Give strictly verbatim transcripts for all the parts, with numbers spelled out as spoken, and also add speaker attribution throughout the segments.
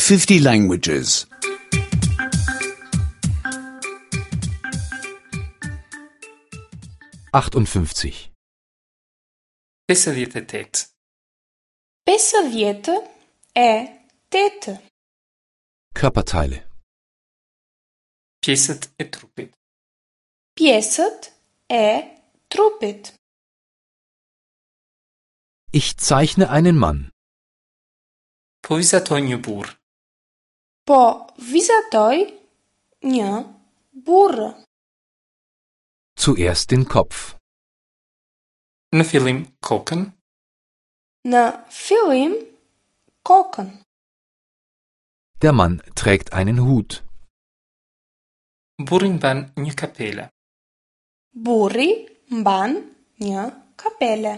Speaker 1: fifty languages.
Speaker 2: achtundfünfzig.
Speaker 3: pesëdhjetë e tetë.
Speaker 4: pesëdhjetë e tetë.
Speaker 2: Körperteile.
Speaker 3: Pjesët e trupit.
Speaker 4: Pjesët e trupit.
Speaker 2: Ich zeichne einen Mann.
Speaker 3: Po vizatoj një burr.
Speaker 4: Po vizatoj një burrë.
Speaker 2: Zuerst den Kopf.
Speaker 3: Në fillim kokën.
Speaker 4: Në fillim kokën.
Speaker 2: Der Mann trägt einen Hut.
Speaker 3: Burri mban një kapele.
Speaker 4: Burri mban një kapele.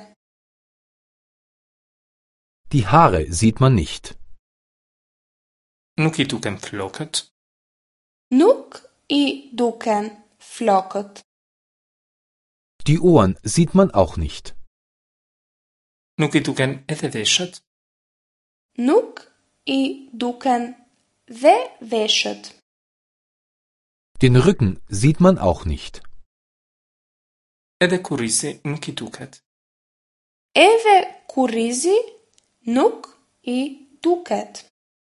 Speaker 2: Die Haare sieht man nicht.
Speaker 3: Nuk i duken flokët.
Speaker 4: Nuk i duken flokët.
Speaker 2: Die Ohren sieht man auch nicht.
Speaker 3: Nuk i duken edhe veshët.
Speaker 4: Nuk i duken dhe veshët.
Speaker 2: Den Rücken sieht man auch nicht.
Speaker 3: Edhe kurrizi nuk i duket.
Speaker 4: Edhe kurrizi nuk i duket.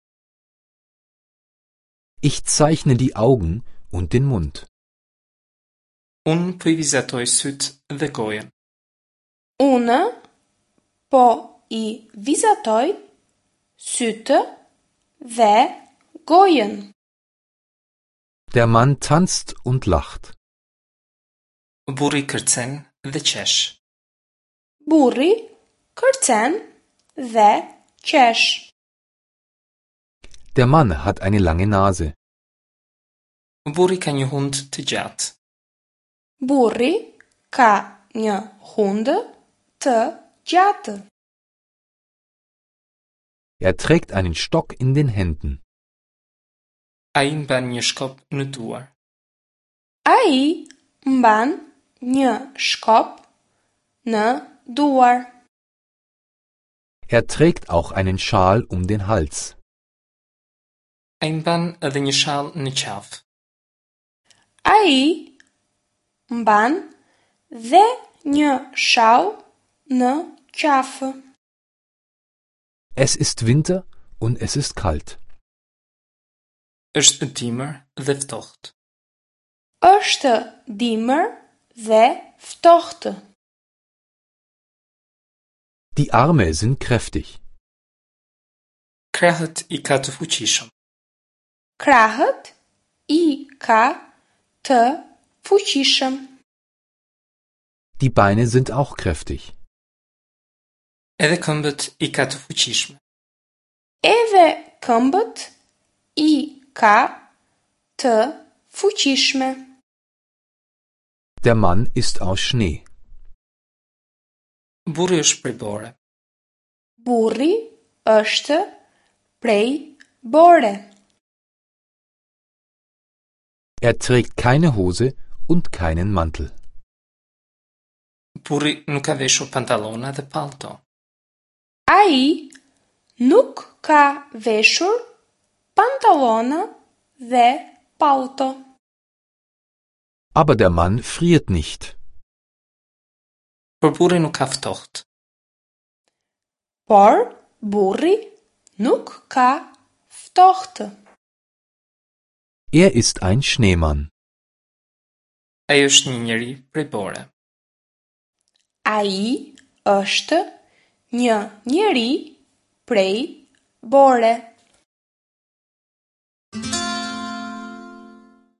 Speaker 2: Ich zeichne die Augen und den Mund.
Speaker 3: Unë po i vizatoj sytë dhe gojën.
Speaker 4: Unë po i vizatoj sytë dhe gojën.
Speaker 2: Der Mann tanzt und lacht.
Speaker 3: Burri kërcen dhe qesh.
Speaker 4: Burri kërcen dhe qesh.
Speaker 2: Der Mann hat eine lange Nase.
Speaker 3: Burri ka një hund të gjatë.
Speaker 4: Burri ka një hund të gjatë.
Speaker 2: Er trägt einen Stock in den Händen.
Speaker 3: Ai mban një shkop në duar.
Speaker 4: Ai mban një shkop në duar.
Speaker 2: Er trägt auch einen Schal um den Hals.
Speaker 3: Ai mban edhe një shall në qafë.
Speaker 4: Ai mban dhe një shall në qafë.
Speaker 2: Es ist Winter und es ist kalt.
Speaker 3: Është dimër dhe ftohtë.
Speaker 4: Është dimër dhe ftohtë.
Speaker 2: Die Arme sind kräftig.
Speaker 3: Krahët i ka të fuqishëm.
Speaker 4: Krahët i ka të fuqishëm.
Speaker 2: Die Beine sind auch kräftig.
Speaker 3: Edhe këmbët i ka të fuqishme.
Speaker 4: Edhe këmbët i ka të fuqishme.
Speaker 2: Der Mann ist aus Schnee.
Speaker 3: Burri është prej bore.
Speaker 4: Burri është prej bore.
Speaker 2: Er trägt keine Hose und keinen Mantel.
Speaker 3: Burri nuk ka veshur pantallona dhe palto.
Speaker 4: Ai nuk ka veshur pantallona dhe palto.
Speaker 2: Aber der Mann friert nicht.
Speaker 3: Por burri nuk ka ftohtë.
Speaker 4: Por burri nuk ka ftohtë.
Speaker 2: Er ist ein Schneemann.
Speaker 3: Ai është një njeri prej bore.
Speaker 4: Ai është një njeri prej bore.